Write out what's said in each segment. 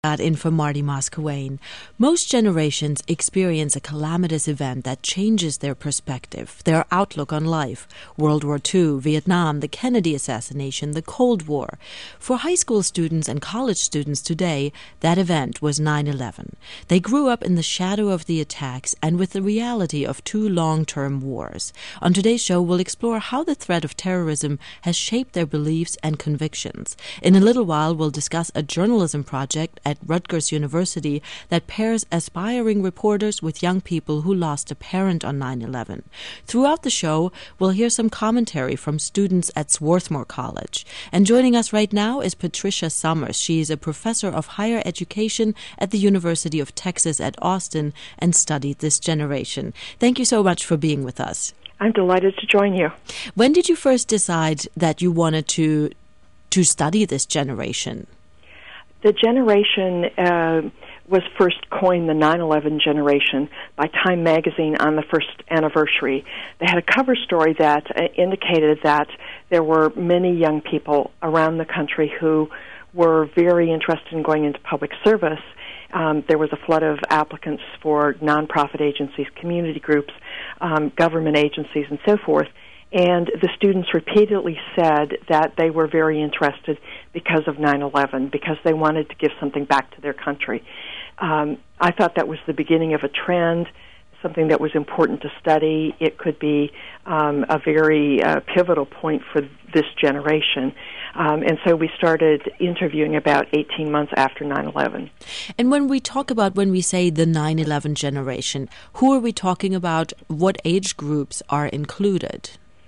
In for Marty Moscowain. Most generations experience a calamitous event that changes their perspective, their outlook on life. World War II, Vietnam, the Kennedy assassination, the Cold War. For high school students and college students today, that event was 9/11. They grew up in the shadow of the attacks and with the reality of two long-term wars. On today's show, we'll explore how the threat of terrorism has shaped their beliefs and convictions. In a little while, we'll discuss a journalism project at Rutgers University that pairs aspiring reporters with young people who lost a parent on 9/11. Throughout the show, we'll hear some commentary from students at Swarthmore College. And joining us right now is Patricia Summers. She is a professor of higher education at the University of Texas at Austin and studied this generation. Thank you so much for being with us. I'm delighted to join you. When did you first decide that you wanted to study this generation? The generation was first coined the 9/11 generation by Time magazine on the first anniversary. They had a cover story that indicated that there were many young people around the country who were very interested in going into public service. There was a flood of applicants for nonprofit agencies, community groups, government agencies, and so forth. And the students repeatedly said that they were very interested because of 9/11, because they wanted to give something back to their country. I thought that was the beginning of a trend, something that was important to study. It could be a very pivotal point for this generation. And so we started interviewing about 18 months after 9/11. And when we say the 9/11 generation, who are we talking about? What age groups are included?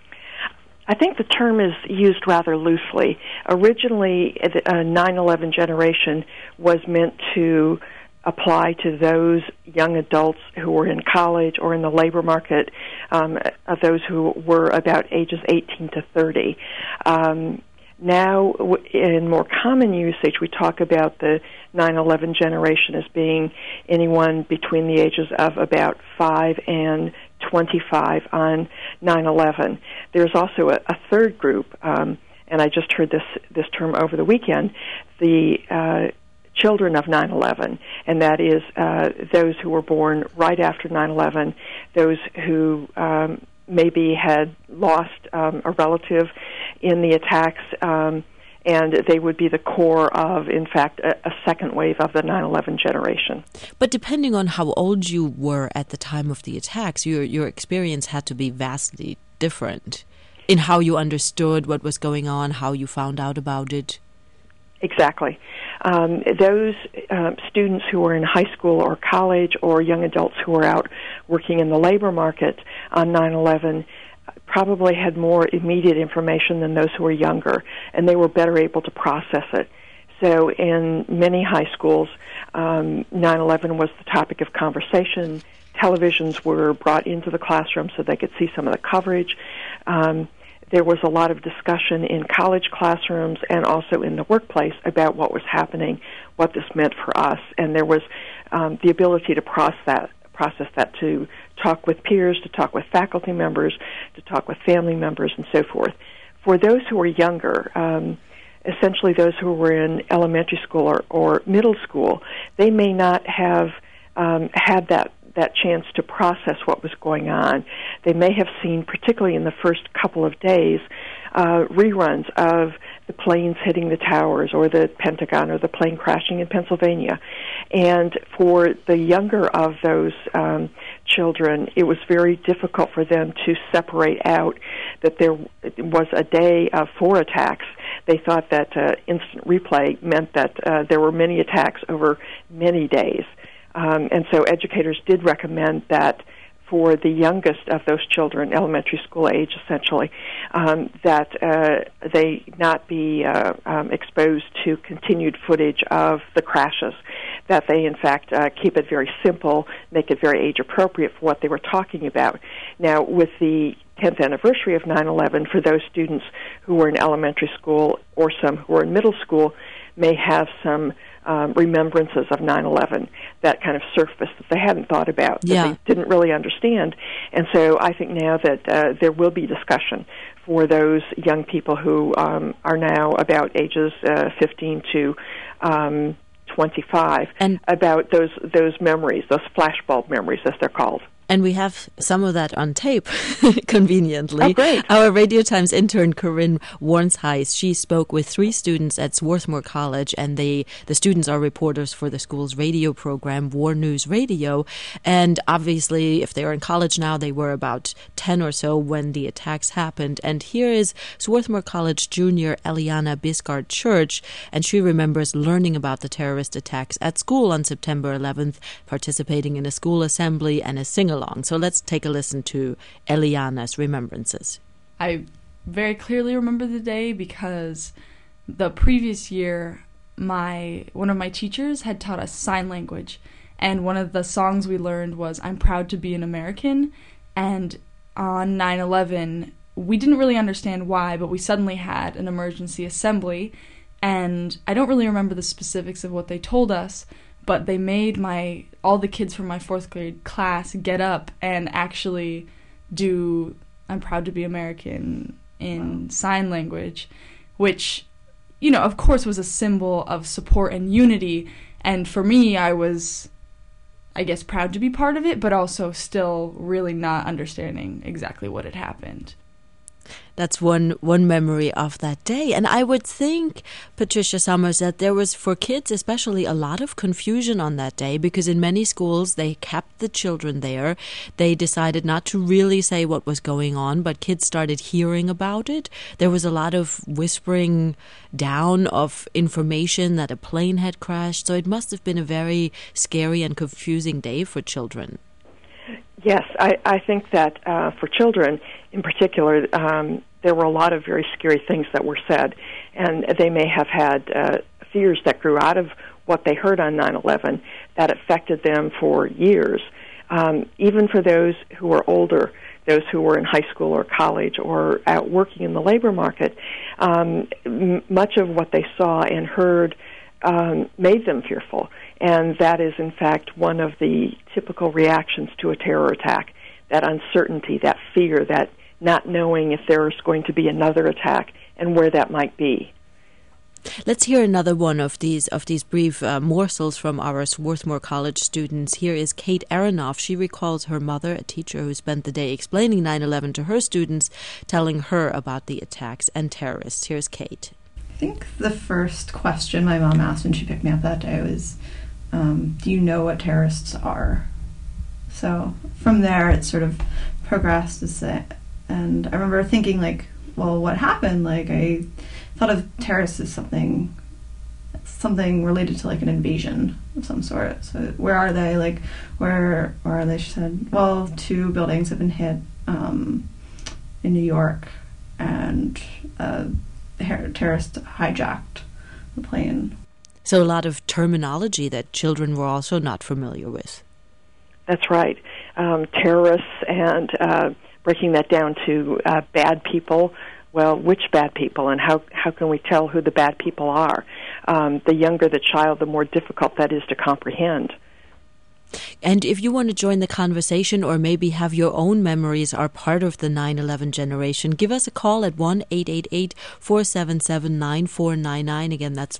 I think the term is used rather loosely. Originally, the 9/11 generation was meant to apply to those young adults who were in college or in the labor market, those who were about ages 18 to 30. Now, in more common usage, we talk about the 9/11 generation as being anyone between the ages of about 5 and 25 on 9/11. There's also a third group, and I just heard this term over the weekend, the children of 9/11, and that is those who were born right after 9/11, those who maybe had lost a relative in the attacks, and they would be the core of, in fact, a second wave of the 9/11 generation. But depending on how old you were at the time of the attacks, your experience had to be vastly different in how you understood what was going on, how you found out about it. Exactly. Those students who were in high school or college or young adults who were out working in the labor market on 9/11 probably had more immediate information than those who were younger, and they were better able to process it. So in many high schools, 9/11 was the topic of conversation. Televisions were brought into the classroom so they could see some of the coverage. There was a lot of discussion in college classrooms and also in the workplace about what was happening, what this meant for us, and there was the ability to process that, to talk with peers, to talk with faculty members, to talk with family members, and so forth. For those who were younger, essentially those who were in elementary school or middle school, they may not have had that chance to process what was going on. They may have seen, particularly in the first couple of days, reruns of the planes hitting the towers or the Pentagon or the plane crashing in Pennsylvania. And for the younger of those children, it was very difficult for them to separate out that there was a day of 4 attacks. They thought that instant replay meant that there were many attacks over many days. And so educators did recommend that for the youngest of those children, elementary school age essentially, that they not be exposed to continued footage of the crashes, that they in fact keep it very simple, make it very age appropriate for what they were talking about. Now, with the 10th anniversary of 9/11, for those students who were in elementary school or some who were in middle school, may have some remembrances of 9/11 that kind of surfaced that they hadn't thought about, that they didn't really understand. And so I think now that there will be discussion for those young people who are now about ages 15 to 25 about those memories, those flashbulb memories, as they're called. And we have some of that on tape, conveniently. Oh, great. Our Radio Times intern, Corinne Warnsheis, she spoke with 3 students at Swarthmore College, and the students are reporters for the school's radio program, War News Radio. And obviously, if they are in college now, they were about 10 or so when the attacks happened. And here is Swarthmore College junior Eliana Biscard Church, and she remembers learning about the terrorist attacks at school on September 11th, participating in a school assembly and a sing-along. So let's take a listen to Eliana's remembrances. I very clearly remember the day because the previous year, one of my teachers had taught us sign language, and one of the songs we learned was "I'm Proud to Be an American." And on 9/11, we didn't really understand why, but we suddenly had an emergency assembly, and I don't really remember the specifics of what they told us, but they made all the kids from my 4th grade class get up and actually do "I'm Proud to Be American" in sign language, which, of course was a symbol of support and unity. And for me, I was, I guess, proud to be part of it, but also still really not understanding exactly what had happened. That's one memory of that day. And I would think, Patricia Summers, that there was, for kids especially, a lot of confusion on that day, because in many schools they kept the children there. They decided not to really say what was going on, but kids started hearing about it. There was a lot of whispering down of information that a plane had crashed. So it must have been a very scary and confusing day for children. Yes, I think that for children in particular, there were a lot of very scary things that were said, and they may have had fears that grew out of what they heard on 9/11 that affected them for years. Even for those who were older, those who were in high school or college or out working in the labor market, much of what they saw and heard made them fearful. And that is, in fact, one of the typical reactions to a terror attack, that uncertainty, that fear, that not knowing if there's going to be another attack and where that might be. Let's hear another one of these brief morsels from our Swarthmore College students. Here is Kate Aronoff. She recalls her mother, a teacher who spent the day explaining 9/11 to her students, telling her about the attacks and terrorists. Here's Kate. I think the first question my mom asked when she picked me up that day was, do you know what terrorists are? So from there it sort of progressed to say, and I remember thinking, well, what happened? I thought of terrorists as something related to an invasion of some sort. So where are they? Where are they? She said, well, 2 buildings have been hit in New York, and a terrorist hijacked the plane. So a lot of terminology that children were also not familiar with. That's right. Terrorists and breaking that down to bad people. Well, which bad people, and how can we tell who the bad people are? The younger the child, the more difficult that is to comprehend. And if you want to join the conversation or maybe have your own memories are part of the 9/11 generation, give us a call at 1-888-477-9499. Again, that's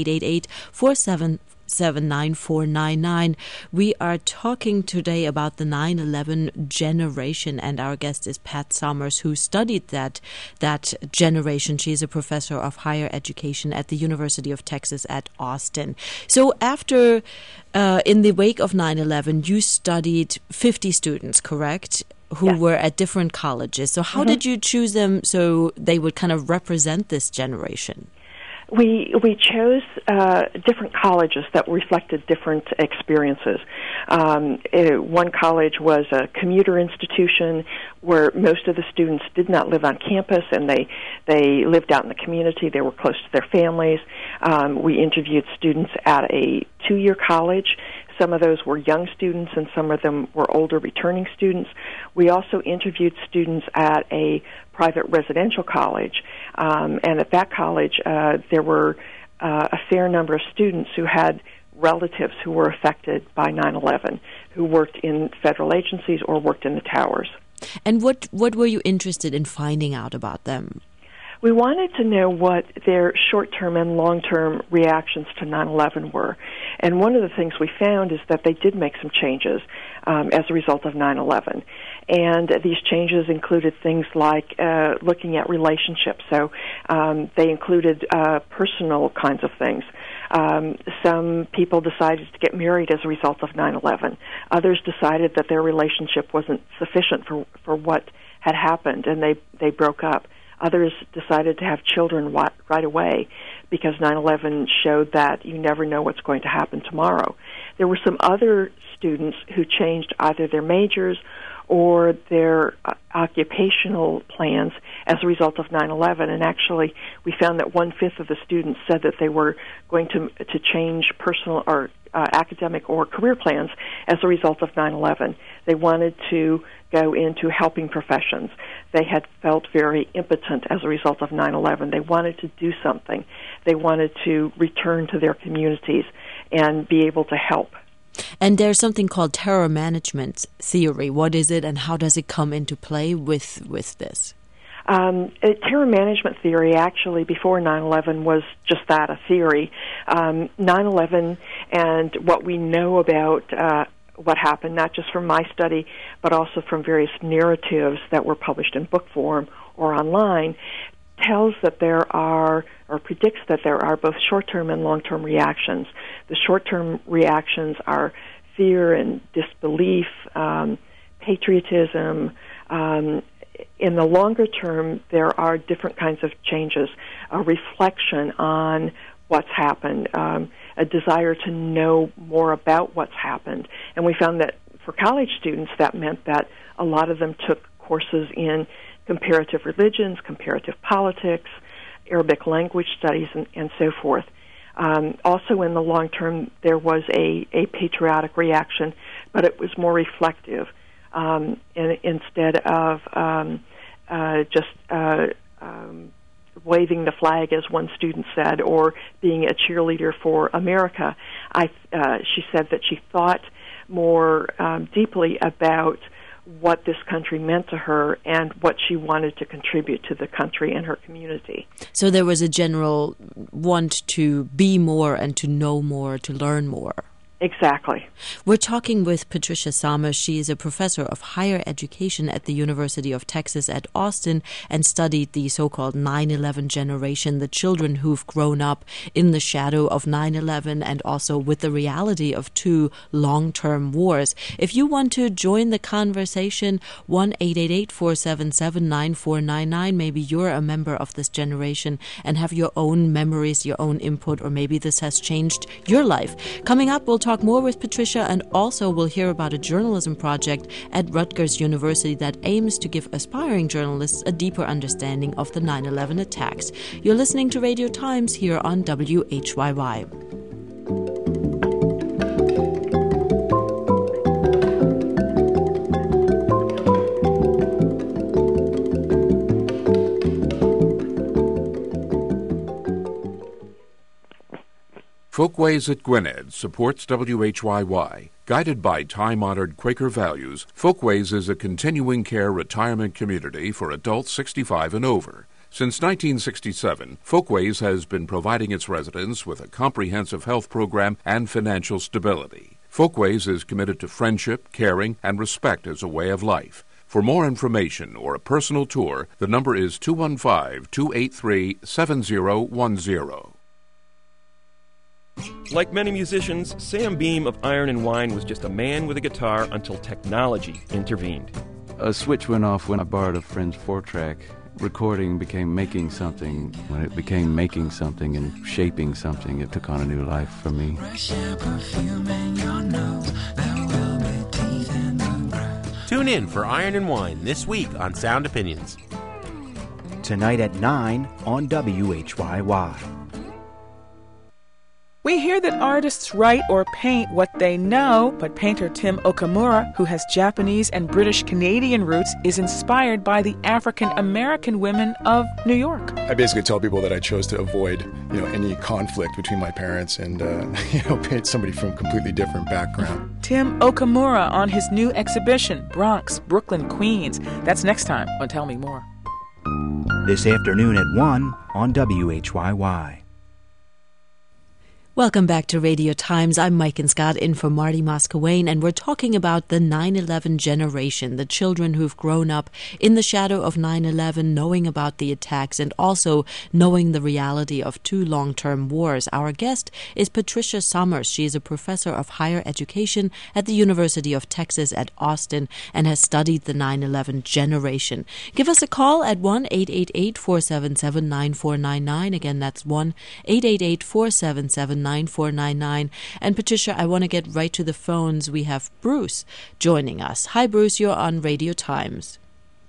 1-888-477-9499. We are talking today about the 9/11 generation, and our guest is Pat Summers, who studied that generation. She's a professor of higher education at the University of Texas at Austin. So after, in the wake of 9/11, you studied 50 students, correct? Who were at different colleges. So how did you choose them so they would kind of represent this generation? We chose different colleges that reflected different experiences. One college was a commuter institution where most of the students did not live on campus, and they lived out in the community. They were close to their families. We interviewed students at a 2-year college. Some of those were young students, and some of them were older returning students. We also interviewed students at a private residential college, and at that college there were a fair number of students who had relatives who were affected by 9/11, who worked in federal agencies or worked in the towers. And what were you interested in finding out about them? We wanted to know what their short-term and long-term reactions to 9/11 were. And one of the things we found is that they did make some changes as a result of 9/11. And these changes included things like looking at relationships. So they included personal kinds of things. Some people decided to get married as a result of 9/11. Others decided that their relationship wasn't sufficient for what had happened, and they broke up. Others decided to have children right away because 9/11 showed that you never know what's going to happen tomorrow. There were some other students who changed either their majors or their occupational plans as a result of 9/11. And actually, we found that 1/5 of the students said that they were going to change personal or academic or career plans as a result of 9/11. They wanted to go into helping professions. They had felt very impotent as a result of 9/11. They wanted to do something. They wanted to return to their communities and be able to help. And there's something called terror management theory. What is it, and how does it come into play with this? Terror management theory, actually, before 9/11 was just that, a theory. 9/11 and what we know about what happened, not just from my study, but also from various narratives that were published in book form or online, tells that there are, or predicts that there are, both short-term and long-term reactions. The short-term reactions are fear and disbelief, patriotism. In the longer term, there are different kinds of changes, a reflection on what's happened, a desire to know more about what's happened. And we found that for college students, that meant that a lot of them took courses in comparative religions, comparative politics, Arabic language studies, and so forth. Also in the long term, there was a patriotic reaction, but it was more reflective. Instead of just waving the flag, as one student said, or being a cheerleader for America, she said that she thought more deeply about what this country meant to her and what she wanted to contribute to the country and her community. So there was a general want to be more and to know more, to learn more. Exactly. We're talking with Patricia Samer. She is a professor of higher education at the University of Texas at Austin and studied the so-called 9/11 generation, the children who've grown up in the shadow of 9/11 and also with the reality of two long-term wars. If you want to join the conversation, 1-888-477-9499. Maybe you're a member of this generation and have your own memories, your own input, or maybe this has changed your life. Coming up, we'll talk more with Patricia, and also we'll hear about a journalism project at Rutgers University that aims to give aspiring journalists a deeper understanding of the 9/11 attacks. You're listening to Radio Times here on WHYY. Folkways at Gwynedd supports WHYY. Guided by time-honored Quaker values, Folkways is a continuing care retirement community for adults 65 and over. Since 1967, Folkways has been providing its residents with a comprehensive health program and financial stability. Folkways is committed to friendship, caring, and respect as a way of life. For more information or a personal tour, the number is 215-283-7010. Like many musicians, Sam Beam of Iron and Wine was just a man with a guitar until technology intervened. A switch went off when I borrowed a friend's 4-track. Recording became making something. When it became making something and shaping something, it took on a new life for me. Tune in for Iron and Wine this week on Sound Opinions. Tonight at 9 on WHYY. We hear that artists write or paint what they know, but painter Tim Okamura, who has Japanese and British Canadian roots, is inspired by the African American women of New York. I basically tell people that I chose to avoid, any conflict between my parents and, paint somebody from a completely different background. Tim Okamura on his new exhibition, Bronx, Brooklyn, Queens. That's next time on Tell Me More. This afternoon at 1 on WHYY. Welcome back to Radio Times. I'm Mike and Scott in for Marty Moscowain, and we're talking about the 9/11 generation, the children who've grown up in the shadow of 9/11, knowing about the attacks and also knowing the reality of 2 long-term wars. Our guest is Patricia Summers. She is a professor of higher education at the University of Texas at Austin and has studied the 9/11 generation. Give us a call at 1-888-477-9499. Again, that's 1-888-477-9499. And Patricia, I want to get right to the phones. We have Bruce joining us. Hi, Bruce. You're on Radio Times.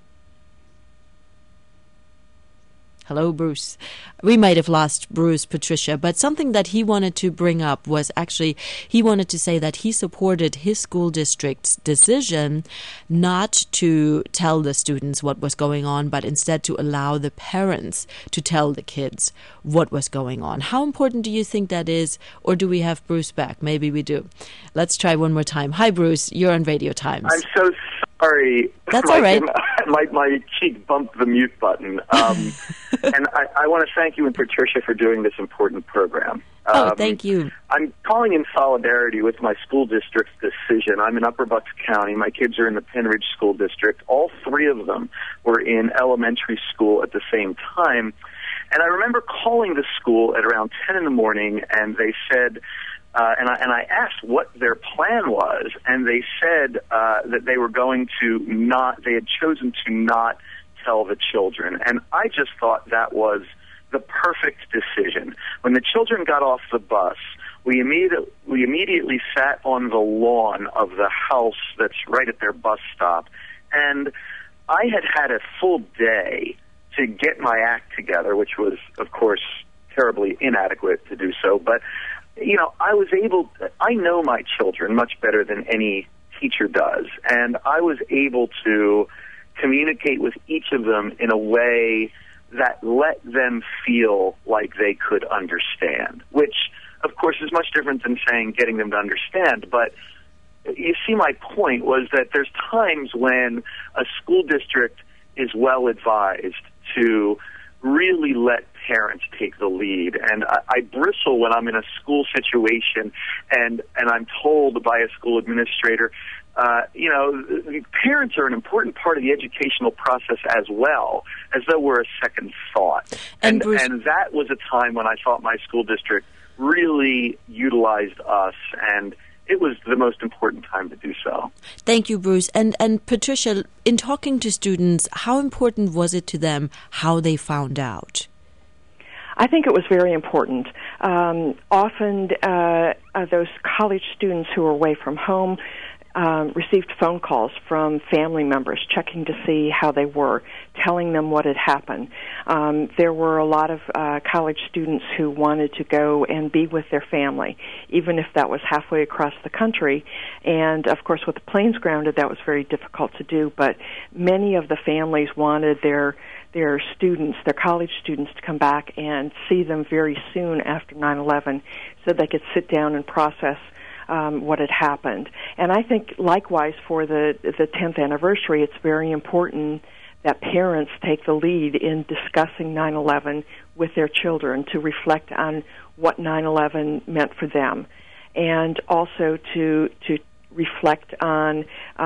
Hello, Bruce. We might have lost Bruce, Patricia, but something that he wanted to bring up was actually he wanted to say that he supported his school district's decision not to tell the students what was going on, but instead to allow the parents to tell the kids what was going on. How important do you think that is, or do we have Bruce back? Maybe we do. Let's try one more time. Hi, Bruce. You're on Radio Times. I'm so sorry. That's all right. My cheek bumped the mute button. And I want to thank you and Patricia for doing this important program. Thank you. I'm calling in solidarity with my school district's decision. I'm in Upper Bucks County. My kids are in the Penridge School District. All 3 of them were in elementary school at the same time. And I remember calling the school at around 10 in the morning, and they said... And I asked what their plan was, and they said that they were going to they had chosen to not tell the children. And I just thought that was the perfect decision. When the children got off the bus, we immediately sat on the lawn of the house that's right at their bus stop, and I had a full day to get my act together, which was, of course, terribly inadequate to do so, but I know my children much better than any teacher does, and I was able to communicate with each of them in a way that let them feel like they could understand, which, of course, is much different than saying getting them to understand. But you see, my point was that there's times when a school district is well advised to really let parents take the lead. And I bristle when I'm in a school situation and I'm told by a school administrator, parents are an important part of the educational process as well, as though we're a second thought. And that was a time when I thought my school district really utilized us, and it was the most important time to do so. Thank you, Bruce. And Patricia, in talking to students, how important was it to them how they found out? I think it was very important. Often those college students who were away from home received phone calls from family members checking to see how they were, telling them what had happened. There were a lot of college students who wanted to go and be with their family, even if that was halfway across the country. And, of course, with the planes grounded, that was very difficult to do. But many of the families wanted their students, their college students, to come back and see them very soon after 9/11 so they could sit down and process what had happened. And I think, likewise, for the 10th anniversary, it's very important that parents take the lead in discussing 9/11 with their children to reflect on what 9/11 meant for them, and also to reflect on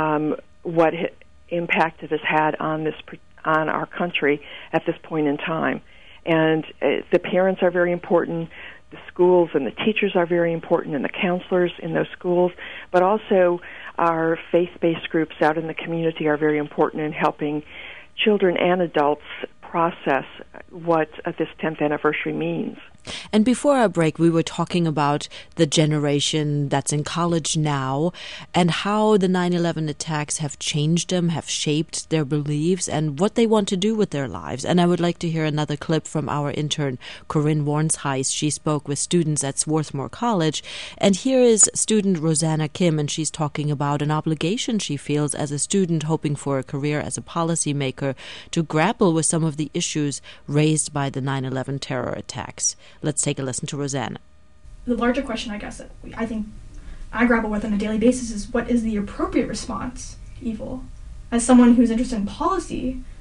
what impact it has had on our country at this point in time. And the parents are very important. The schools and the teachers are very important, and the counselors in those schools, but also our faith-based groups out in the community are very important in helping children and adults process what this 10th anniversary means. And before our break, we were talking about the generation that's in college now and how the 9/11 attacks have changed them, have shaped their beliefs, and what they want to do with their lives. And I would like to hear another clip from our intern, Corinne Warnsheis. She spoke with students at Swarthmore College. And here is student Rosanna Kim, and she's talking about an obligation she feels as a student hoping for a career as a policymaker to grapple with some of the issues raised by the 9/11 terror attacks. Let's take a listen to Rosanna. The larger question, I guess, that I think I grapple with on a daily basis is what is the appropriate response to evil? As someone who's interested in policy,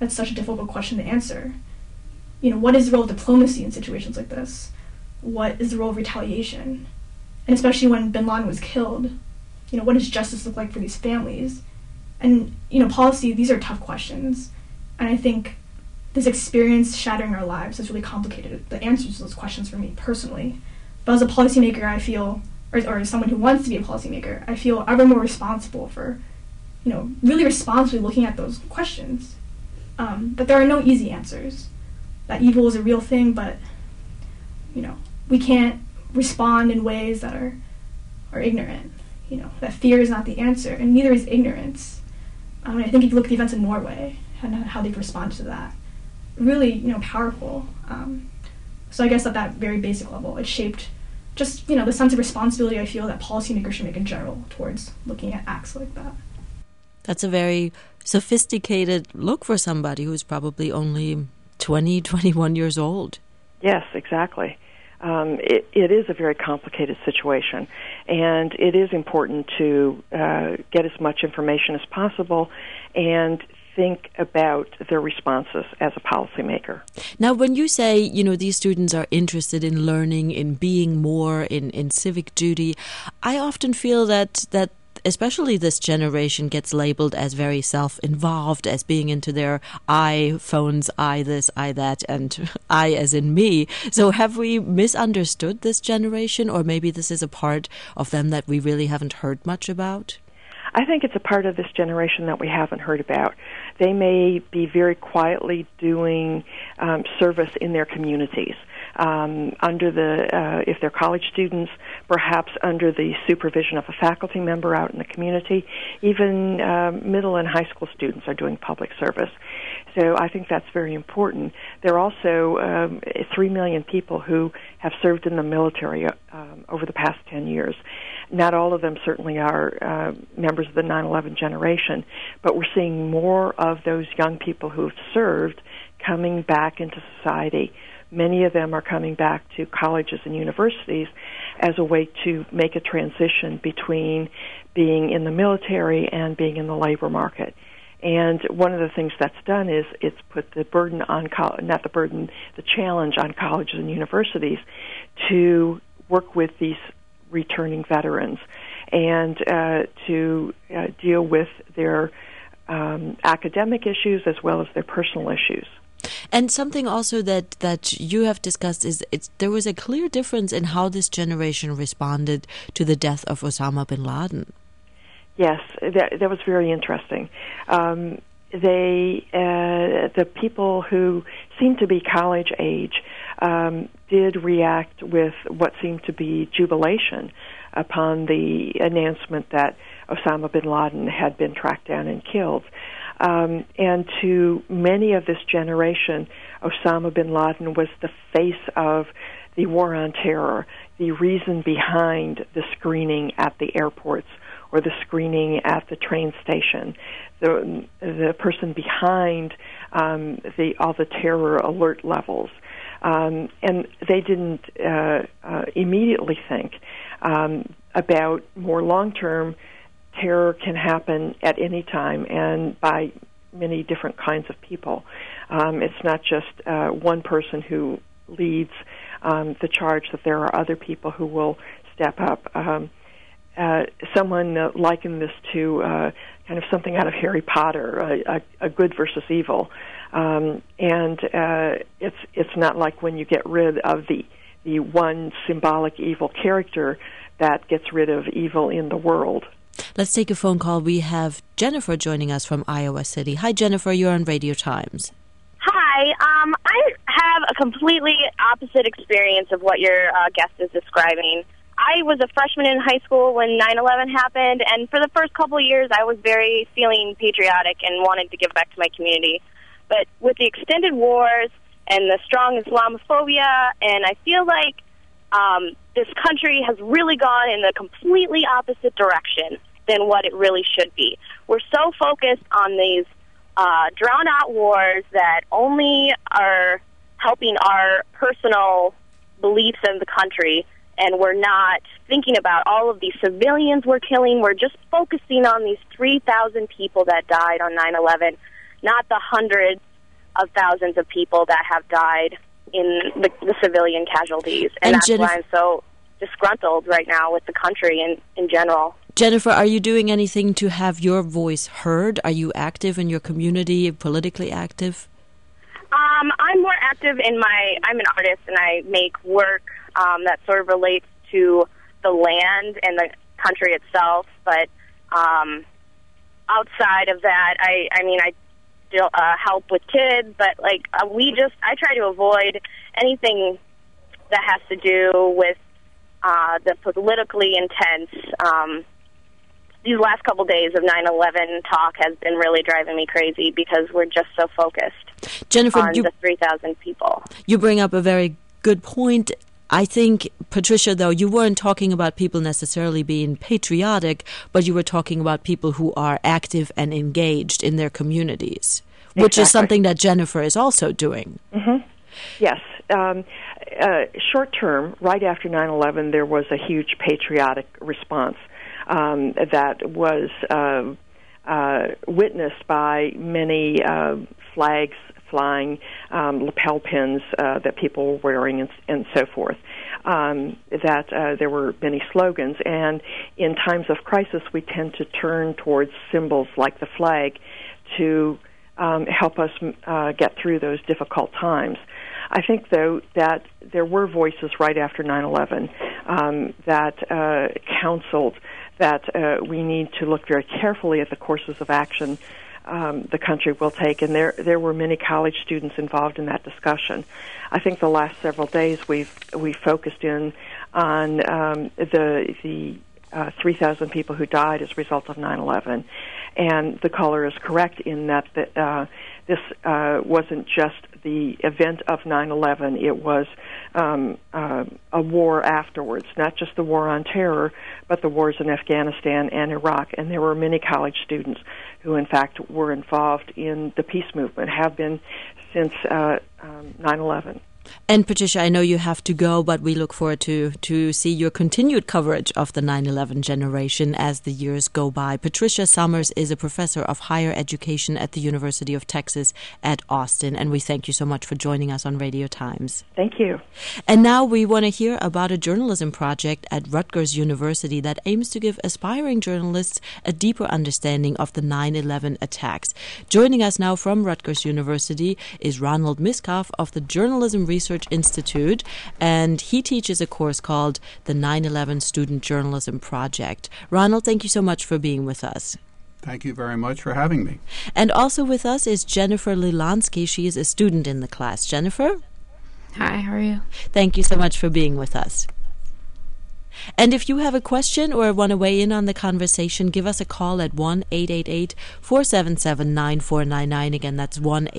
that's such a difficult question to answer. What is the role of diplomacy in situations like this? What is the role of retaliation? And especially when bin Laden was killed, what does justice look like for these families? And, policy, these are tough questions. And I think this experience shattering our lives has really complicated the answers to those questions for me personally. But as a policymaker, I feel, or as someone who wants to be a policymaker, I feel ever more responsible for, really responsibly looking at those questions. That there are no easy answers. That evil is a real thing, but, we can't respond in ways that are ignorant. That fear is not the answer, and neither is ignorance. I think if you look at the events in Norway and how they've responded to that, really, powerful. So I guess at that very basic level, it shaped just, the sense of responsibility I feel that policymakers should make in general towards looking at acts like that. That's a very sophisticated look for somebody who's probably only 20, 21 years old. Yes, exactly. It is a very complicated situation, and it is important to get as much information as possible and think about their responses as a policymaker. Now, when you say, these students are interested in learning, in being more, in civic duty, I often feel that especially this generation gets labeled as very self-involved, as being into their iPhones, I this, I that, and I as in me. So have we misunderstood this generation, or maybe this is a part of them that we really haven't heard much about? I think it's a part of this generation that we haven't heard about. They may be very quietly doing service in their communities. If they're college students, perhaps under the supervision of a faculty member out in the community. Even middle and high school students are doing public service. So I think that's very important. There are also 3 million people who have served in the military over the past 10 years. Not all of them certainly are members of the 9/11 generation, but we're seeing more of those young people who have served coming back into society. Many of them are coming back to colleges and universities as a way to make a transition between being in the military and being in the labor market. And one of the things that's done is it's put the burden on, the challenge on colleges and universities to work with these returning veterans and to deal with their academic issues as well as their personal issues. And something also that you have discussed is there was a clear difference in how this generation responded to the death of Osama bin Laden. Yes, that was very interesting. The people who seemed to be college age did react with what seemed to be jubilation upon the announcement that Osama bin Laden had been tracked down and killed. And to many of this generation, Osama bin Laden was the face of the war on terror, the reason behind the screening at the airports or the screening at the train station, the person behind all the terror alert levels. And they didn't immediately think about more long-term terror can happen at any time and by many different kinds of people. It's not just one person who leads the charge, that there are other people who will step up. Someone likened this to kind of something out of Harry Potter, a good versus evil. And it's not like when you get rid of the one symbolic evil character that gets rid of evil in the world. Let's take a phone call. We have Jennifer joining us from Iowa City. Hi, Jennifer. You're on Radio Times. Hi. I have a completely opposite experience of what your guest is describing. I was a freshman in high school when 9/11 happened, and for the first couple of years, I was very feeling patriotic and wanted to give back to my community. But with the extended wars and the strong Islamophobia, and I feel like this country has really gone in the completely opposite direction than what it really should be. We're so focused on these drawn-out wars that only are helping our personal beliefs in the country, and we're not thinking about all of these civilians we're killing. We're just focusing on these 3,000 people that died on 9/11, not the hundreds of thousands of people that have died in the civilian casualties. And that's why I'm so disgruntled right now with the country in general. Jennifer, are you doing anything to have your voice heard? Are you active in your community, politically active? I'm more active I'm an artist, and I make work that sort of relates to the land and the country itself. But outside of that, I still help with kids. But I try to avoid anything that has to do with the politically intense. These last couple days of 9/11 talk has been really driving me crazy because we're just so focused, Jennifer, on the 3,000 people. You bring up a very good point. I think, Patricia, though, you weren't talking about people necessarily being patriotic, but you were talking about people who are active and engaged in their communities, which is something that Jennifer is also doing. Mm-hmm. Yes. Short term, right after 9/11, there was a huge patriotic response that was witnessed by many flags flying, lapel pins that people were wearing, and so forth. That there were many slogans, and in times of crisis, we tend to turn towards symbols like the flag to help us get through those difficult times. I think, though, that there were voices right after 9/11 that counseled that we need to look very carefully at the courses of action the country will take, and there were many college students involved in that discussion. I think the last several days we focused in on the 3,000 people who died as a result of 9/11, and the caller is correct in that this wasn't just the event of 9/11. It was a war afterwards, not just the war on terror, but the wars in Afghanistan and Iraq. And there were many college students who, in fact, were involved in the peace movement, have been since 9/11. And Patricia, I know you have to go, but we look forward to see your continued coverage of the 9/11 generation as the years go by. Patricia Summers is a professor of higher education at the University of Texas at Austin, and we thank you so much for joining us on Radio Times. Thank you. And now we want to hear about a journalism project at Rutgers University that aims to give aspiring journalists a deeper understanding of the 9/11 attacks. Joining us now from Rutgers University is Ronald Miskoff of the Journalism Research Institute, and he teaches a course called the 9/11 Student Journalism Project. Ronald, thank you so much for being with us. Thank you very much for having me. And also with us is Jennifer Lilansky. She is a student in the class. Jennifer? Hi, how are you? Thank you so much for being with us. And if you have a question or want to weigh in on the conversation, give us a call at 1-888-477-9499. Again, that's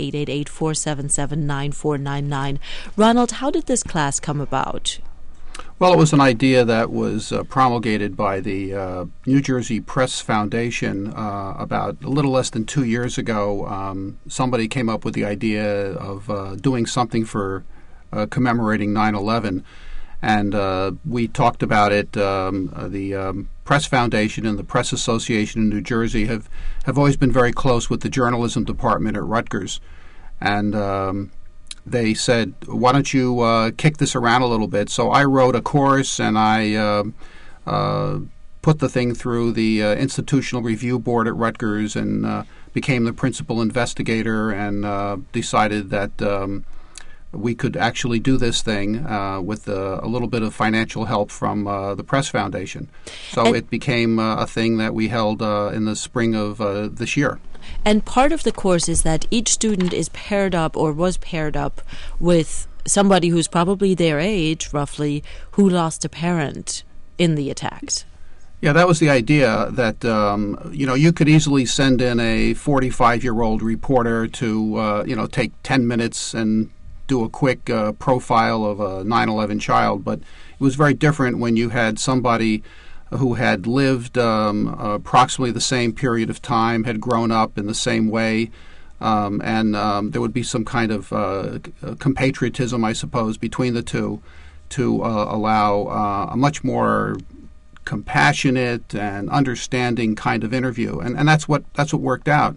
1-888-477-9499. Ronald, how did this class come about? Well, it was an idea that was promulgated by the New Jersey Press Foundation about a little less than 2 years ago. Somebody came up with the idea of doing something for commemorating 9/11. And we talked about it. The Press Foundation and the Press Association in New Jersey have always been very close with the journalism department at Rutgers. And they said, why don't you kick this around a little bit? So I wrote a course, and I put the thing through the Institutional Review Board at Rutgers and became the principal investigator and decided that we could actually do this thing with a little bit of financial help from the Press Foundation. So it became a thing that we held in the spring of this year. And part of the course is that each student is paired up or was paired up with somebody who's probably their age, roughly, who lost a parent in the attacks. Yeah, that was the idea, that you could easily send in a 45-year-old reporter to take 10 minutes and do a quick profile of a 9/11 child, but it was very different when you had somebody who had lived approximately the same period of time, had grown up in the same way, and there would be some kind of compatriotism, I suppose, between the two to allow a much more compassionate and understanding kind of interview, and that's what worked out.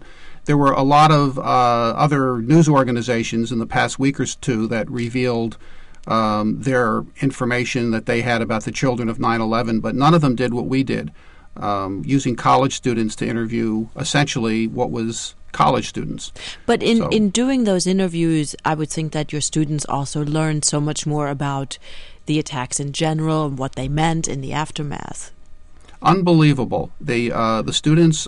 there were a lot of other news organizations in the past week or two that revealed their information that they had about the children of 9/11, but none of them did what we did, using college students to interview essentially what was college students. But in doing those interviews, I would think that your students also learned so much more about the attacks in general and what they meant in the aftermath. Unbelievable. The students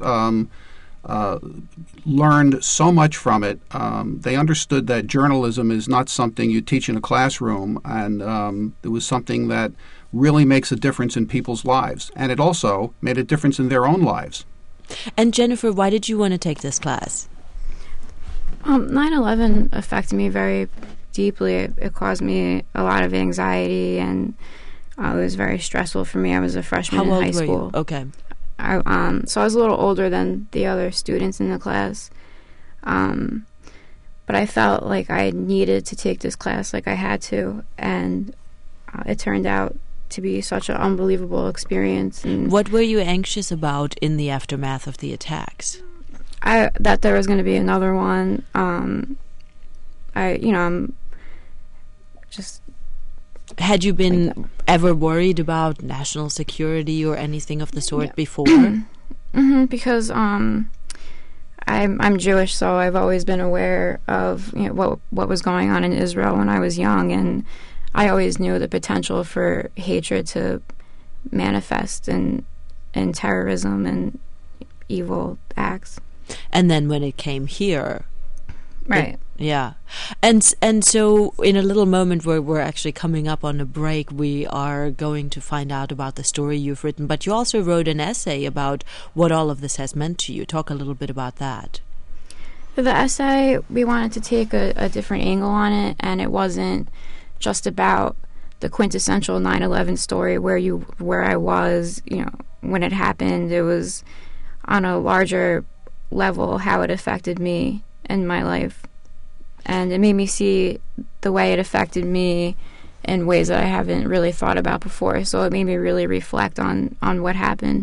learned so much from it. They understood that journalism is not something you teach in a classroom, and it was something that really makes a difference in people's lives. And it also made a difference in their own lives. And Jennifer, why did you want to take this class? 9/11 affected me very deeply. It caused me a lot of anxiety, and it was very stressful for me. I was a freshman in high school. How old were you? Okay. So I was a little older than the other students in the class. But I felt like I needed to take this class, like I had to, and it turned out to be such an unbelievable experience. And what were you anxious about in the aftermath of the attacks? That there was going to be another one. I'm just... Had you been ever worried about national security or anything of the sort before? Because I'm Jewish, so I've always been aware of what was going on in Israel when I was young, and I always knew the potential for hatred to manifest in terrorism and evil acts. And then when it came here, right? Yeah, and so in a little moment where we're actually coming up on a break, we are going to find out about the story you've written. But you also wrote an essay about what all of this has meant to you. Talk a little bit about that. For the essay, we wanted to take a different angle on it, and it wasn't just about the quintessential 9/11 story where I was, when it happened. It was on a larger level how it affected me in my life. And it made me see the way it affected me in ways that I haven't really thought about before. So it made me really reflect on what happened.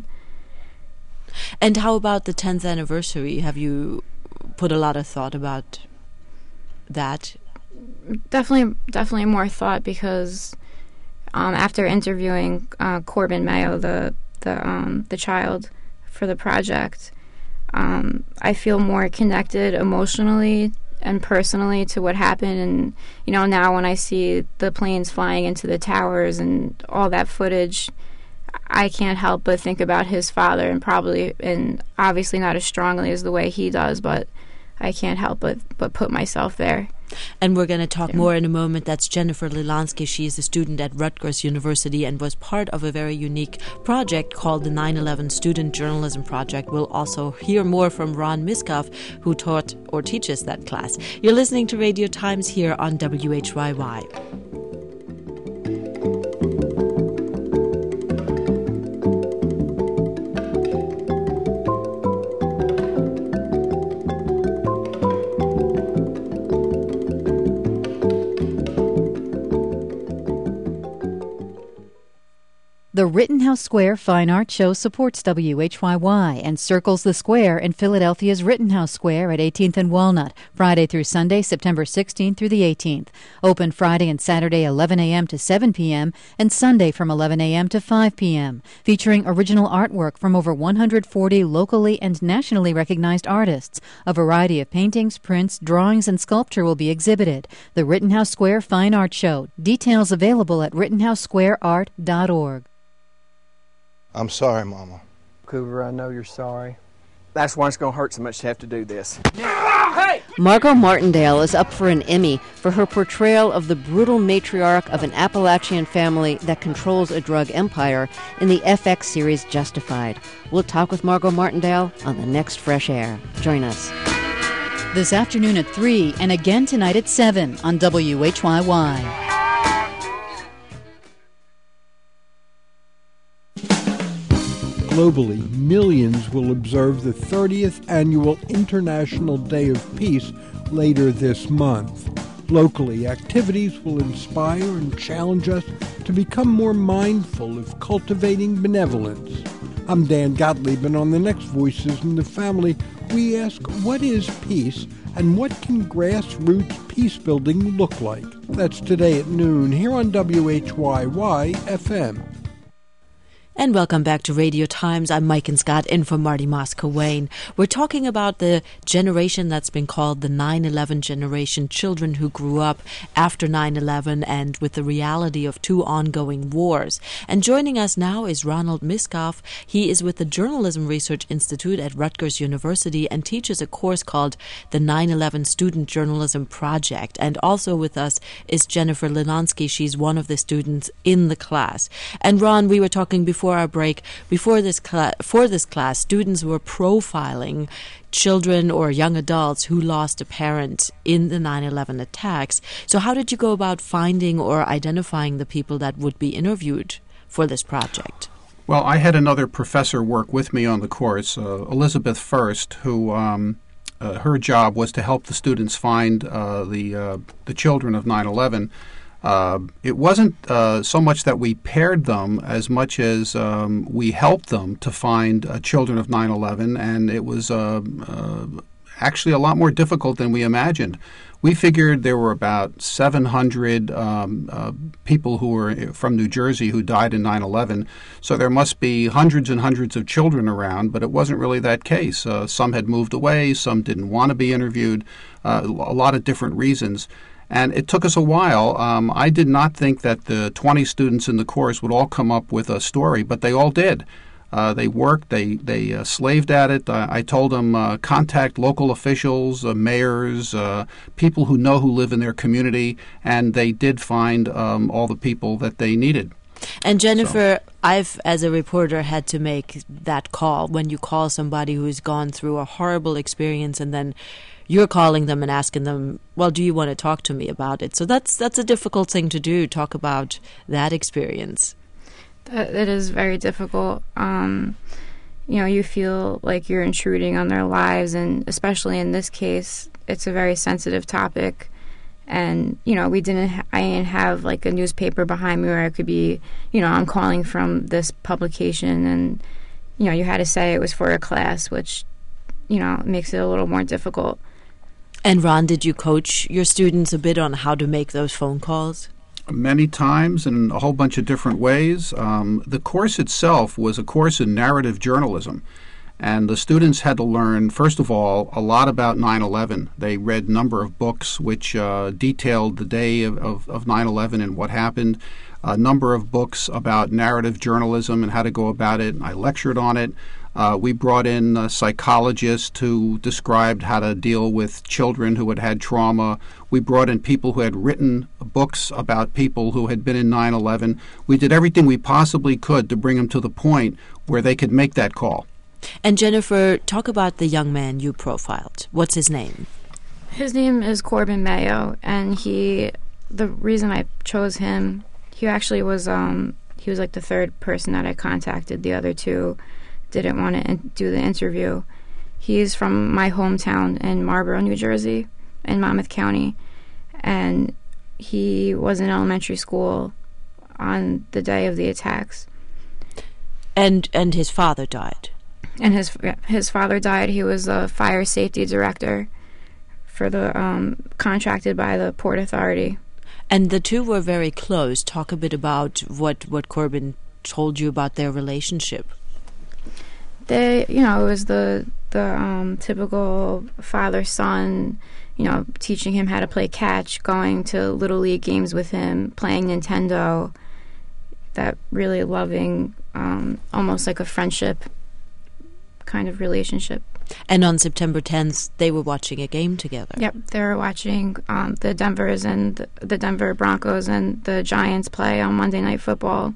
And how about the 10th anniversary? Have you put a lot of thought about that? Definitely more thought, because after interviewing Corbin Mayo, the child, for the project, I feel more connected emotionally and personally to what happened. And now when I see the planes flying into the towers and all that footage, I can't help but think about his father, and obviously not as strongly as the way he does, but I can't help but put myself there. And we're going to talk more in a moment. That's Jennifer Lilansky. She is a student at Rutgers University and was part of a very unique project called the 9/11 Student Journalism Project. We'll also hear more from Ron Miskoff, who taught or teaches that class. You're listening to Radio Times here on WHYY. The Rittenhouse Square Fine Art Show supports WHYY and circles the square in Philadelphia's Rittenhouse Square at 18th and Walnut, Friday through Sunday, September 16th through the 18th. Open Friday and Saturday 11 a.m. to 7 p.m. and Sunday from 11 a.m. to 5 p.m. Featuring original artwork from over 140 locally and nationally recognized artists. A variety of paintings, prints, drawings, and sculpture will be exhibited. The Rittenhouse Square Fine Art Show. Details available at rittenhousesquareart.org. I'm sorry, Mama. Coover, I know you're sorry. That's why it's going to hurt so much to have to do this. Margot Martindale is up for an Emmy for her portrayal of the brutal matriarch of an Appalachian family that controls a drug empire in the FX series Justified. We'll talk with Margot Martindale on the next Fresh Air. Join us. This afternoon at 3 and again tonight at 7 on WHYY. Globally, millions will observe the 30th Annual International Day of Peace later this month. Locally, activities will inspire and challenge us to become more mindful of cultivating benevolence. I'm Dan Gottlieb, and on the next Voices in the Family, we ask, what is peace, and what can grassroots peace building look like? That's today at noon here on WHYY FM. And welcome back to Radio Times. I'm Mike and Scott, in for Marty Moss-Cowain. We're talking about the generation that's been called the 9/11 generation, children who grew up after 9/11 and with the reality of two ongoing wars. And joining us now is Ronald Miskoff. He is with the Journalism Research Institute at Rutgers University and teaches a course called the 9/11 Student Journalism Project. And also with us is Jennifer Linonsky. She's one of the students in the class. And Ron, we were talking before our break, for this class, students were profiling children or young adults who lost a parent in the 9/11 attacks. So how did you go about finding or identifying the people that would be interviewed for this project? Well, I had another professor work with me on the course, Elizabeth First, who her job was to help the students find the children of 9/11. It wasn't so much that we paired them as much as we helped them to find children of 9/11, and it was actually a lot more difficult than we imagined. We figured there were about 700 people who were from New Jersey who died in 9/11, so there must be hundreds and hundreds of children around, but it wasn't really that case. Some had moved away, some didn't want to be interviewed, a lot of different reasons. And it took us a while. I did not think that the 20 students in the course would all come up with a story, but they all did. They worked, they slaved at it. I told them, contact local officials, mayors, people who live in their community, and they did find all the people that they needed. And Jennifer, I've, as a reporter, had to make that call when you call somebody who's gone through a horrible experience and then you're calling them and asking them, well, do you want to talk to me about it? So that's a difficult thing to do, talk about that experience. It is very difficult. You feel like you're intruding on their lives, and especially in this case, it's a very sensitive topic. And, I didn't have like a newspaper behind me where I could be, I'm calling from this publication, and, you had to say it was for a class, which, makes it a little more difficult. And Ron, did you coach your students a bit on how to make those phone calls? Many times in a whole bunch of different ways. The course itself was a course in narrative journalism. And the students had to learn, first of all, a lot about 9/11. They read a number of books which detailed the day of 9/11 and what happened, a number of books about narrative journalism and how to go about it. I lectured on it. We brought in psychologists who described how to deal with children who had had trauma. We brought in people who had written books about people who had been in 9/11. We did everything we possibly could to bring them to the point where they could make that call. And Jennifer, talk about the young man you profiled. What's his name? His name is Corbin Mayo, and the reason I chose him, he actually was, he was like the third person that I contacted. The other two didn't want to do the interview. He's from my hometown in Marlboro, New Jersey, in Monmouth County, and he was in elementary school on the day of the attacks. And his father died. And his father died. He was a fire safety director for the contracted by the Port Authority. And the two were very close. Talk a bit about what Corbin told you about their relationship. It was the typical father-son, teaching him how to play catch, going to Little League games with him, playing Nintendo, that really loving, almost like a friendship kind of relationship. And on September 10th, they were watching a game together. Yep, they were watching the Denver Broncos and the Giants play on Monday Night Football.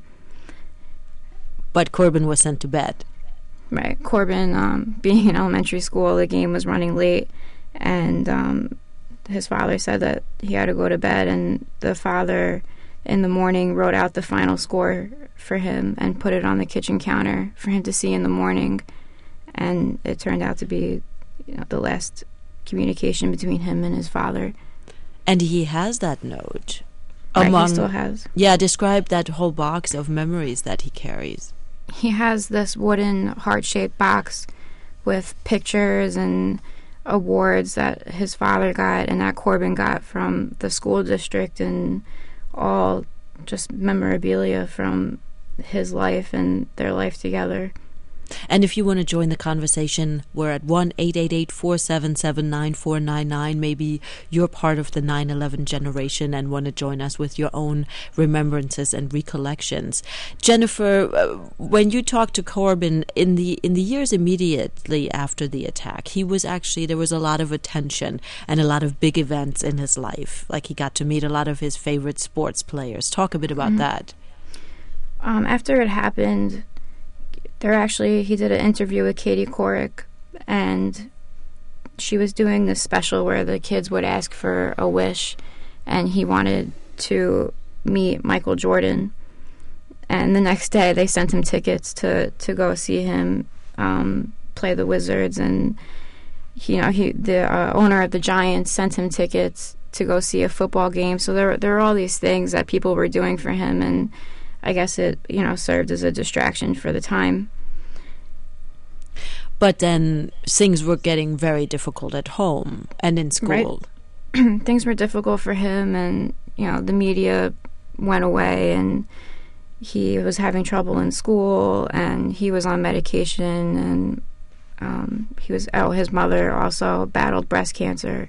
But Corbin was sent to bed. Right. Corbin, being in elementary school, the game was running late, and his father said that he had to go to bed, and the father in the morning wrote out the final score for him and put it on the kitchen counter for him to see in the morning. And it turned out to be the last communication between him and his father. And he has that note. Right, he still has. Yeah, describe that whole box of memories that he carries. He has this wooden heart-shaped box with pictures and awards that his father got and that Corbin got from the school district, and all just memorabilia from his life and their life together. And if you want to join the conversation, we're at 1-888-477-9499. Maybe you're part of the 9/11 generation and want to join us with your own remembrances and recollections. Jennifer, when you talked to Corbin in the years immediately after the attack, he was actually, there was a lot of attention and a lot of big events in his life. Like he got to meet a lot of his favorite sports players. Talk a bit about that. After it happened, he did an interview with Katie Couric, and she was doing this special where the kids would ask for a wish, and he wanted to meet Michael Jordan. And the next day they sent him tickets to go see him play the Wizards, and the owner of the Giants sent him tickets to go see a football game. So there were all these things that people were doing for him, and I guess it, served as a distraction for the time. But then things were getting very difficult at home and in school. Right. Things were difficult for him, and, the media went away, and he was having trouble in school, and he was on medication, and his mother also battled breast cancer,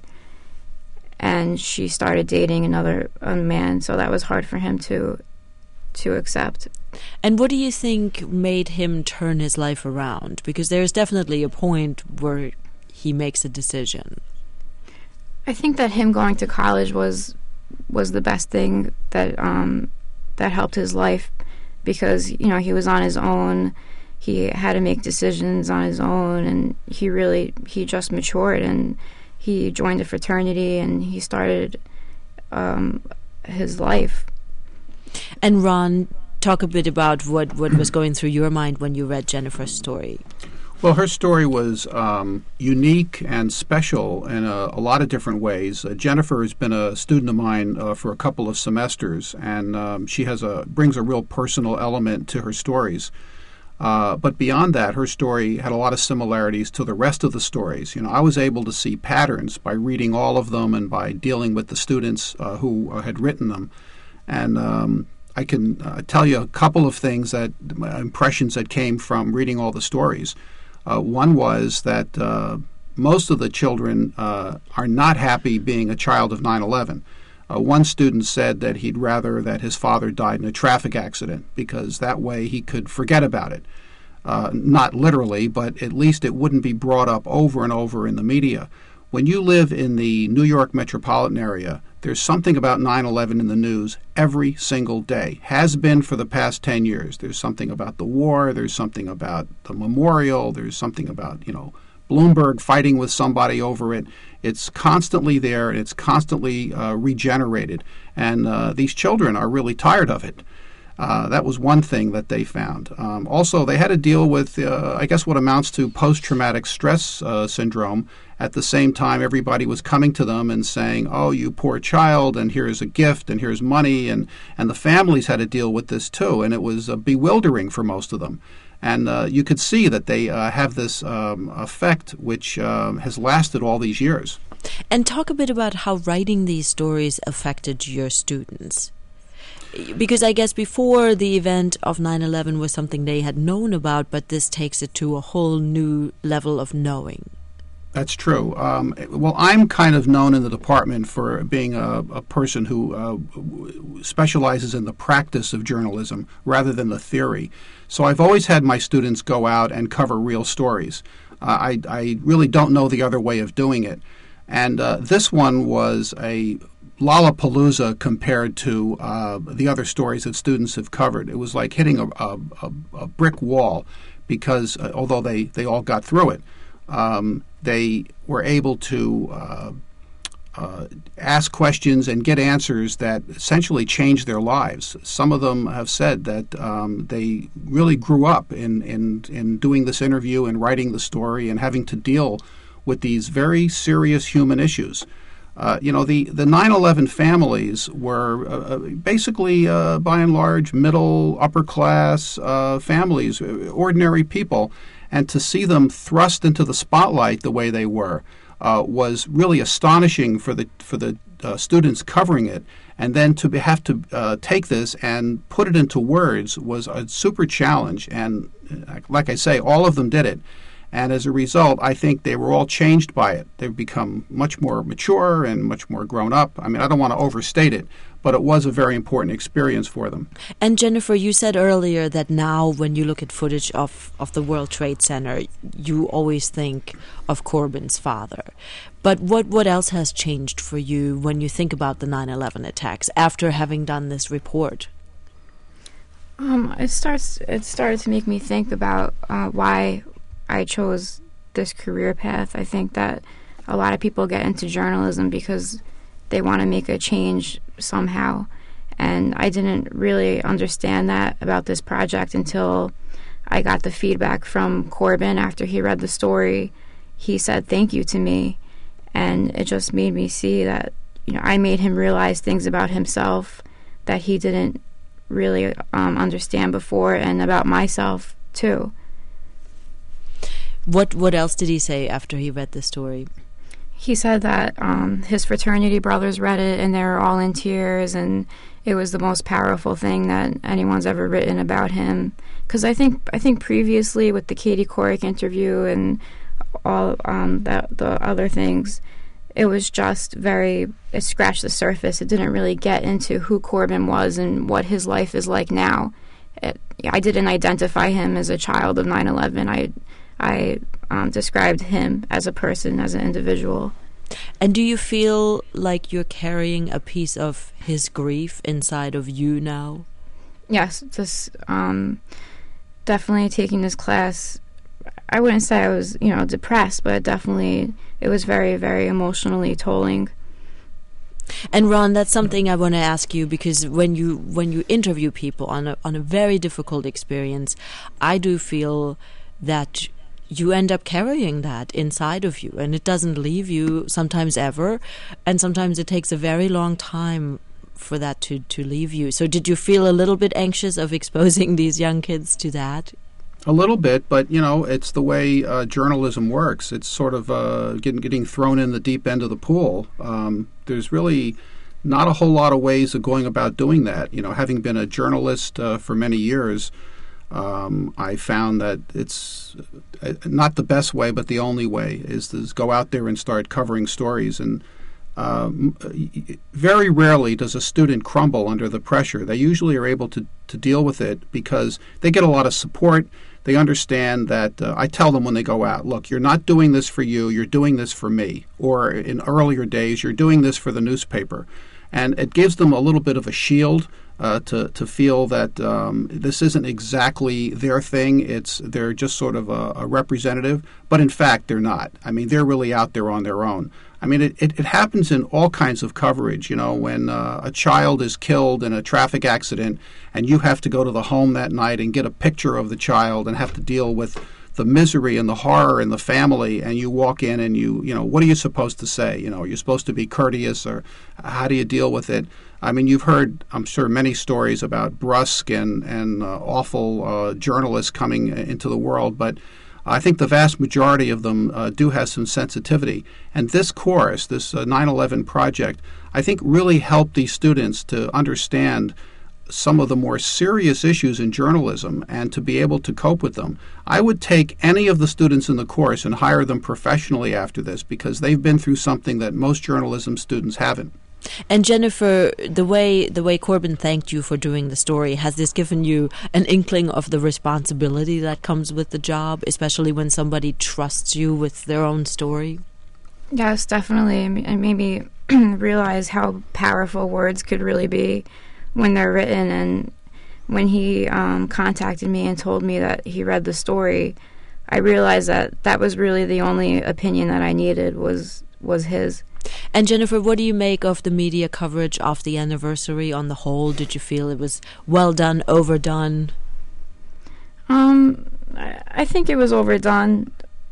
and she started dating another man, so that was hard for him to accept. And what do you think made him turn his life around? Because there's definitely a point where he makes a decision. I think that him going to college was the best thing that helped his life, because he was on his own. He had to make decisions on his own, and he just matured, and he joined a fraternity, and he started his life. And Ron, talk a bit about what was going through your mind when you read Jennifer's story. Well, her story was unique and special in a lot of different ways. Jennifer has been a student of mine for a couple of semesters, and she brings a real personal element to her stories. But beyond that, her story had a lot of similarities to the rest of the stories. I was able to see patterns by reading all of them and by dealing with the students who had written them. And I can tell you a couple of impressions that came from reading all the stories. One was that most of the children are not happy being a child of 9/11. One student said that he'd rather that his father died in a traffic accident, because that way he could forget about it. Not literally, but at least it wouldn't be brought up over and over in the media. When you live in the New York metropolitan area, there's something about 9/11 in the news every single day. Has been for the past 10 years. There's something about the war. There's something about the memorial. There's something about, Bloomberg fighting with somebody over it. It's constantly there, and it's constantly regenerated. And these children are really tired of it. That was one thing that they found. Also, they had to deal with, what amounts to post-traumatic stress syndrome. At the same time, everybody was coming to them and saying, "Oh, you poor child, and here's a gift, and here's money," and the families had to deal with this too, and it was bewildering for most of them. And you could see that they have this effect which has lasted all these years. And talk a bit about how writing these stories affected your students. Because I guess before the event of 9/11 was something they had known about, but this takes it to a whole new level of knowing. That's true. Well, I'm kind of known in the department for being a person who specializes in the practice of journalism rather than the theory. So I've always had my students go out and cover real stories. I really don't know the other way of doing it. And this one was a Lollapalooza compared to the other stories that students have covered. It was like hitting a brick wall, because although they all got through it, they were able to ask questions and get answers that essentially changed their lives. Some of them have said that they really grew up in doing this interview and writing the story and having to deal with these very serious human issues. The 9/11 families were basically, by and large, middle, upper class families, ordinary people. and to see them thrust into the spotlight the way they were was really astonishing for the students covering it. And then to have to take this and put it into words was a super challenge. And like I say, all of them did it. And as a result, I think they were all changed by it. They've become much more mature and much more grown up. I mean, I don't want to overstate it, but it was a very important experience for them. And Jennifer, you said earlier that now when you look at footage of the World Trade Center, you always think of Corbin's father. But what else has changed for you when you think about the 9/11 attacks after having done this report? It started to make me think about why I chose this career path. I think that a lot of people get into journalism because they want to make a change somehow, and I didn't really understand that about this project until I got the feedback from Corbin after he read the story. He said thank you to me, and it just made me see that, you know, I made him realize things about himself that he didn't really understand before, and about myself too. What else did he say after he read the story? He said that his fraternity brothers read it and they were all in tears, and it was the most powerful thing that anyone's ever written about him. Because I think previously with the Katie Couric interview and all the other things, it was just it scratched the surface. It didn't really get into who Corbin was and what his life is like now. I didn't identify him as a child of 9/11. I described him as a person, as an individual. And do you feel like you're carrying a piece of his grief inside of you now? Yes, just definitely taking this class. I wouldn't say I was, depressed, but definitely it was very, very emotionally tolling. And Ron, that's something I want to ask you, because when you interview people on a very difficult experience, I do feel that you end up carrying that inside of you, and it doesn't leave you sometimes ever, and sometimes it takes a very long time for that to leave you. So did you feel a little bit anxious of exposing these young kids to that? A little bit, but it's the way journalism works. It's sort of getting thrown in the deep end of the pool. There's really not a whole lot of ways of going about doing that. Having been a journalist for many years, I found that it's not the best way, but the only way is to go out there and start covering stories. And very rarely does a student crumble under the pressure. They usually are able to deal with it because they get a lot of support. They understand that I tell them when they go out, look, you're not doing this for you, you're doing this for me. Or in earlier days, you're doing this for the newspaper. And it gives them a little bit of a shield to feel that this isn't exactly their thing. They're just sort of a representative, but in fact they're not. I mean, they're really out there on their own. I mean, it happens in all kinds of coverage. When a child is killed in a traffic accident and you have to go to the home that night and get a picture of the child and have to deal with the misery and the horror in the family, and you walk in and what are you supposed to say? You're supposed to be courteous, or how do you deal with it? I mean, you've heard, I'm sure, many stories about brusque and awful journalists coming into the world, but I think the vast majority of them do have some sensitivity. And this course, this 9/11 project, I think really helped these students to understand some of the more serious issues in journalism and to be able to cope with them. I would take any of the students in the course and hire them professionally after this, because they've been through something that most journalism students haven't. And Jennifer, the way Corbin thanked you for doing the story, has this given you an inkling of the responsibility that comes with the job, especially when somebody trusts you with their own story? Yes, definitely. And maybe realize how powerful words could really be when they're written. And when he contacted me and told me that he read the story, I realized that was really the only opinion that I needed was his. And Jennifer, what do you make of the media coverage of the anniversary on the whole? Did you feel it was well done, overdone? I think it was overdone.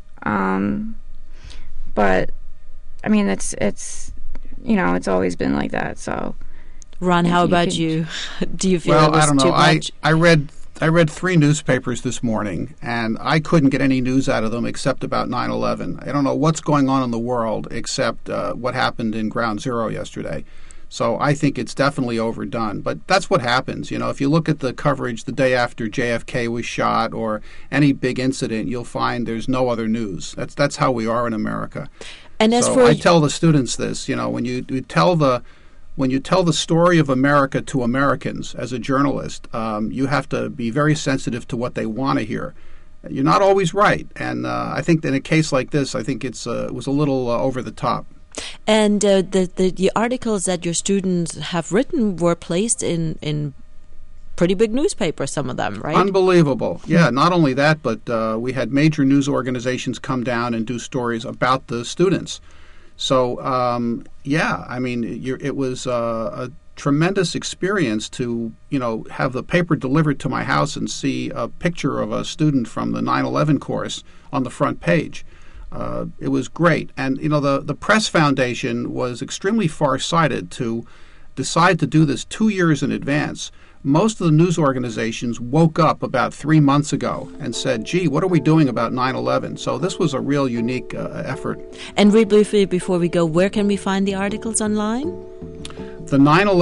But I mean, it's always been like that. So, Ron, how about you? Do you feel it was I don't know. too much? I read I read 3 newspapers this morning, and I couldn't get any news out of them except about 9/11. I don't know what's going on in the world except what happened in Ground Zero yesterday. So I think it's definitely overdone. But that's what happens. You know, if you look at the coverage the day after JFK was shot or any big incident, you'll find there's no other news. That's how we are in America. And as I tell the students this, you know, when you tell the story of America to Americans as a journalist, you have to be very sensitive to what they want to hear. You're not always right, and I think in a case like this, I think it was a little over the top. And the articles that your students have written were placed in pretty big newspapers, some of them, right? Unbelievable. Yeah, not only that, but we had major news organizations come down and do stories about the students. So, I mean, it was a tremendous experience to, you know, have the paper delivered to my house and see a picture of a student from the 9/11 course on the front page. It was great. And, you know, the Press Foundation was extremely far-sighted to decide to do this 2 years in advance. Most of the news organizations woke up about 3 months ago and said, gee, what are we doing about 9/11? So this was a real unique effort. And real briefly, before we go, where can we find the articles online? The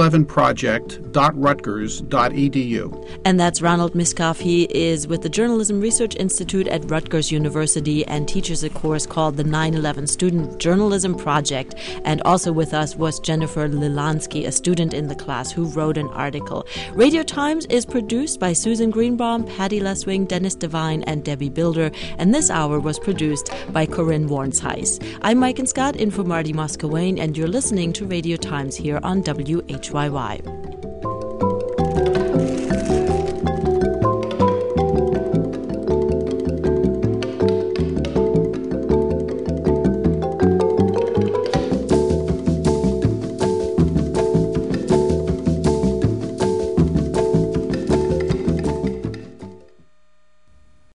911project.rutgers.edu. And that's Ronald Miskoff. He is with the Journalism Research Institute at Rutgers University and teaches a course called the 9/11 Student Journalism Project. And also with us was Jennifer Lilansky, a student in the class who wrote an article. Radio Times is produced by Susan Greenbaum, Patty Leswing, Dennis Devine, and Debbie Builder. And this hour was produced by Corinne Warnsheis. I'm Mike Scott in for Marty Moscawain, and you're listening to Radio Times here on WHYY.